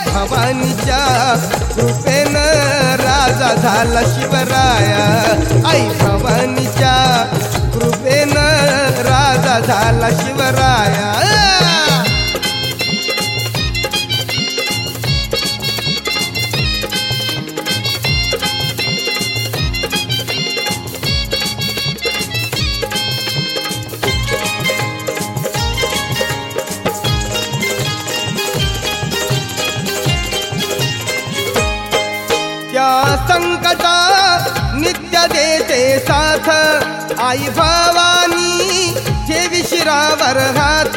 भवानीच्या कृपेनं राजा झाला शिवराया, आई भवानीच्या कृपेनं राजा झाला शिवराया। संकटा नित्य देते साथ, आई भवानी ठेवी शिरावर हात।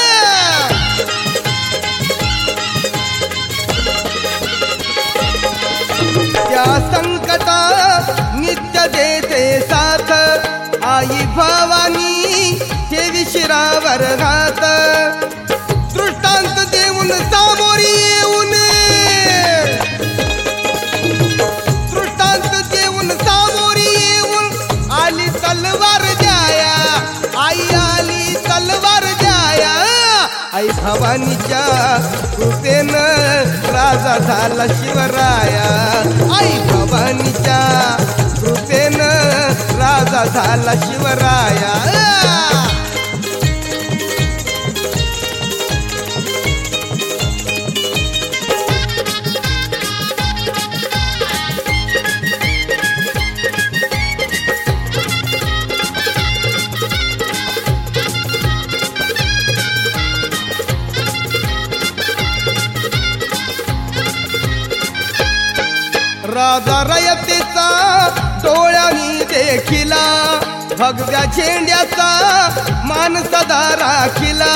त्या संकटा नित्य देते साथ, आई भवानी ठेवी शिरावर हात। दृष्टांत देऊन सामोरी येऊन, तलवार द्याया, आई आली तलवार द्याया। आई भवानीच्या कृपेनं राजा झाला शिवराया, आई भवानीच्या कृपेनं राजा झाला शिवराया। राजा रयतेचा डोळ्यांनी देखिला, भगव्या झेंड्याचा मान सदा राखिला।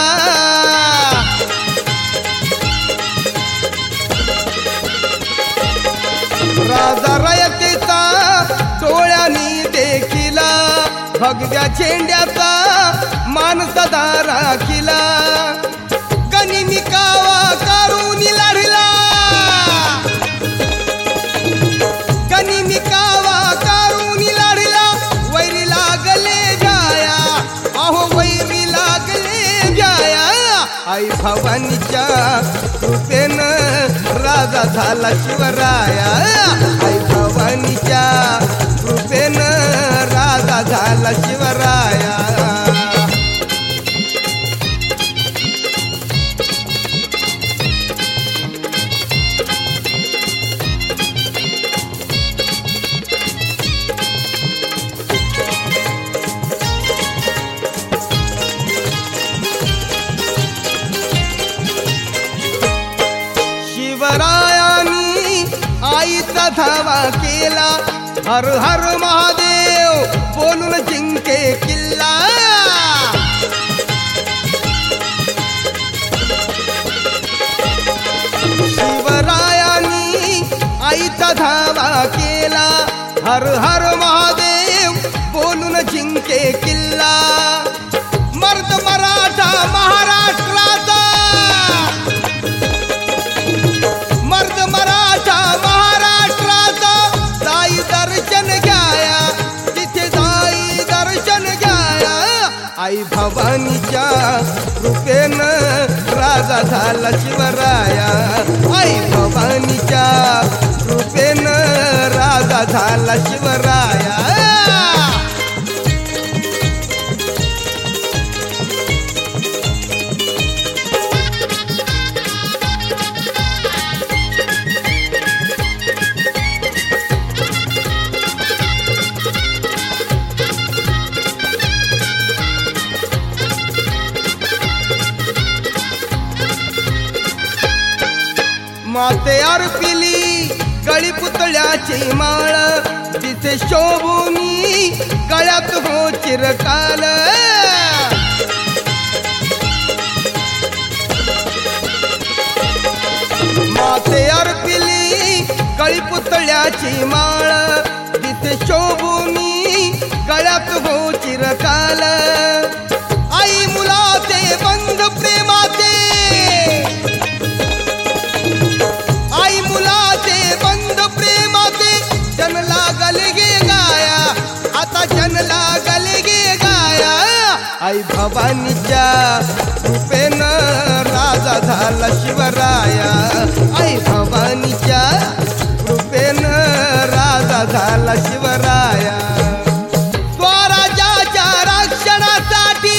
राजा रयतेचा डोळ्यांनी देखिला, भगव्या झेंड्याचा मान सदा राखिला। गनिमी कावा करून लढला, गनिमी कावा करून लढला। वैरी लागले जाया, अहो वैरी लागले जाया। आई भवानीच्या कृपेनं राजा झाला शिवराया, आई भवानीच्या कृपेनं राजा झाला शिवराया। शिवरायांनी आईचा धावा केला, हर हर महादेव बोलून जिंके किल्ला। शिवरायांनी आईचा धावा केला, हर हर महादेव बोलून जिंके किल्ला। मर्द मराठा महाराष्ट्राचा, मर्द मराठा महाराष्ट्राचा, जाई दर्शन घ्याया, तिथे जाई दर्शन घ्याया। आई भवानीच्या कृपेनं राजा झाला शिवराया, आई भवानीच्या कृपेनं राजा झाला शिवराया। माते अर्पिली गळी पुतळ्याची माळ, तिथे शोभुनी गळ्यात हो चिरकाल। माते अर्पिली गळी पुतळ्याची माळ, तिथे शोभुनी गळ्यात हो चिरकाल। आई मुलाचे बंध प्रेमाचे, आई मुलाचे बंध प्रेमाचे, जन लागल गे गाया, आता जन लागल गे गाया। आई भवानीच्या कृपेनं राजा झाला झाला शिवराया आई भवानीच्या कृपेनं राजा झाला शिवराया स्वराज्याच्या रक्षणासाठी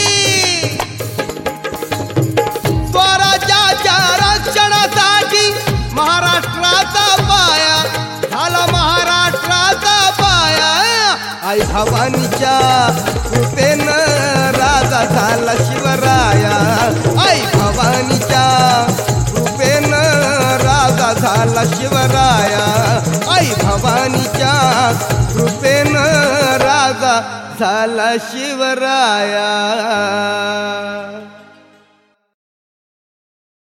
स्वराज्याच्या रक्षणासाठी महाराष्ट्राचा पाया झाला महाराष्ट्राचा पाया आई भवानीच्या कृपेनं राजा झाला शिवराया आई भवानीच्या कृपेनं राजा झाला शिवराया आई भवानीच्या कृपेनं राजा झाला शिवराया